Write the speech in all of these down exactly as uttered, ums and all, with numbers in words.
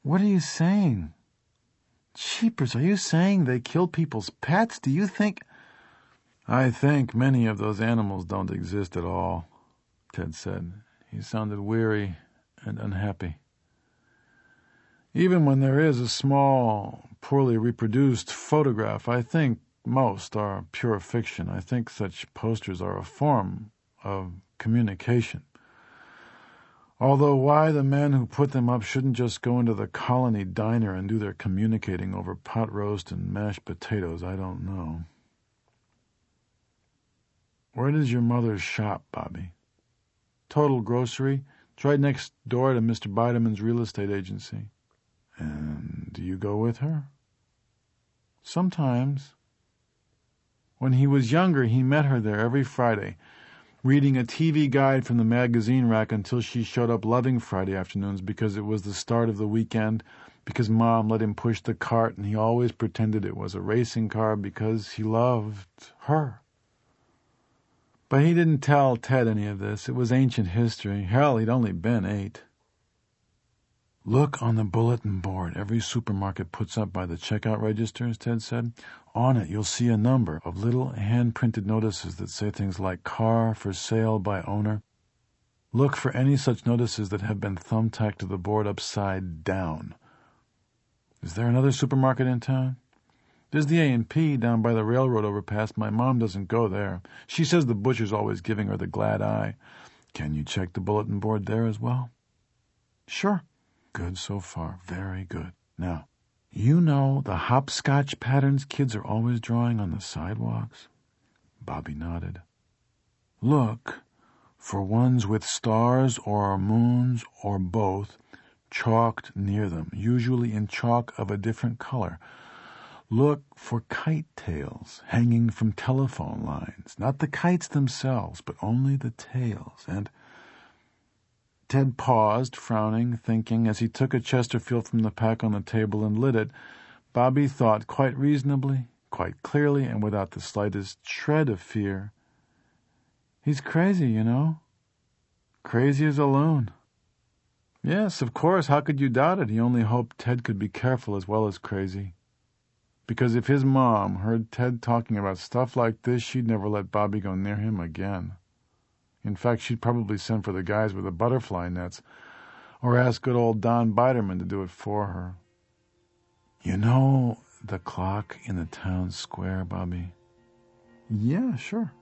What are you saying? Jeepers, are you saying they kill people's pets? Do you think... I think many of those animals don't exist at all, Ted said. He sounded weary and unhappy. Even when there is a small, poorly reproduced photograph, I think most are pure fiction. I think such posters are a form of communication. Although why the men who put them up shouldn't just go into the colony diner and do their communicating over pot roast and mashed potatoes, I don't know. Where does your mother shop, Bobby? Total Grocery. It's right next door to Mister Bideman's real estate agency. And do you go with her? Sometimes. When he was younger, he met her there every Friday, reading a T V guide from the magazine rack until she showed up loving Friday afternoons because it was the start of the weekend, because Mom let him push the cart and he always pretended it was a racing car because he loved her. But he didn't tell Ted any of this. It was ancient history. Hell, he'd only been eight. Look on the bulletin board every supermarket puts up by the checkout registers, Ted said. On it, you'll see a number of little hand-printed notices that say things like car for sale by owner. Look for any such notices that have been thumbtacked to the board upside down. Is there another supermarket in town? There's the A and P down by the railroad overpass. My mom doesn't go there. She says the butcher's always giving her the glad eye. Can you check the bulletin board there as well? Sure. Good so far. Very good. Now, you know the hopscotch patterns kids are always drawing on the sidewalks? Bobby nodded. Look for ones with stars or moons or both chalked near them, usually in chalk of a different color. Look for kite tails hanging from telephone lines, not the kites themselves, but only the tails. And Ted paused, frowning, thinking, as he took a Chesterfield from the pack on the table and lit it. Bobby thought quite reasonably, quite clearly, and without the slightest shred of fear. He's crazy, you know. Crazy as a loon. Yes, of course, how could you doubt it? He only hoped Ted could be careful as well as crazy. Because if his mom heard Ted talking about stuff like this, she'd never let Bobby go near him again. In fact, she'd probably send for the guys with the butterfly nets, or ask good old Don Biderman to do it for her. You know the clock in the town square, Bobby? Yeah, sure.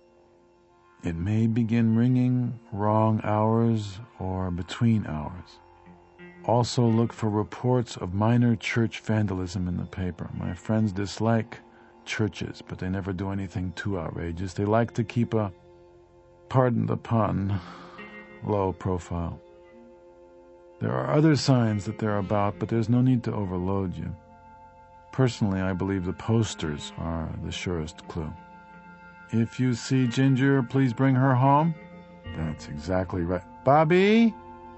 It may begin ringing wrong hours or between hours. Also look for reports of minor church vandalism in the paper. My friends dislike churches, but they never do anything too outrageous. They like to keep a, pardon the pun, low profile. There are other signs that they're about, but there's no need to overload you. Personally, I believe the posters are the surest clue. If you see Ginger, please bring her home. That's exactly right. Bobby?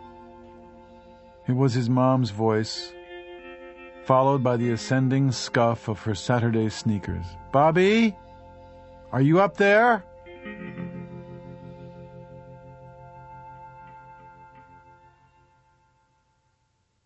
It was his mom's voice, followed by the ascending scuff of her Saturday sneakers. Bobby? Are you up there?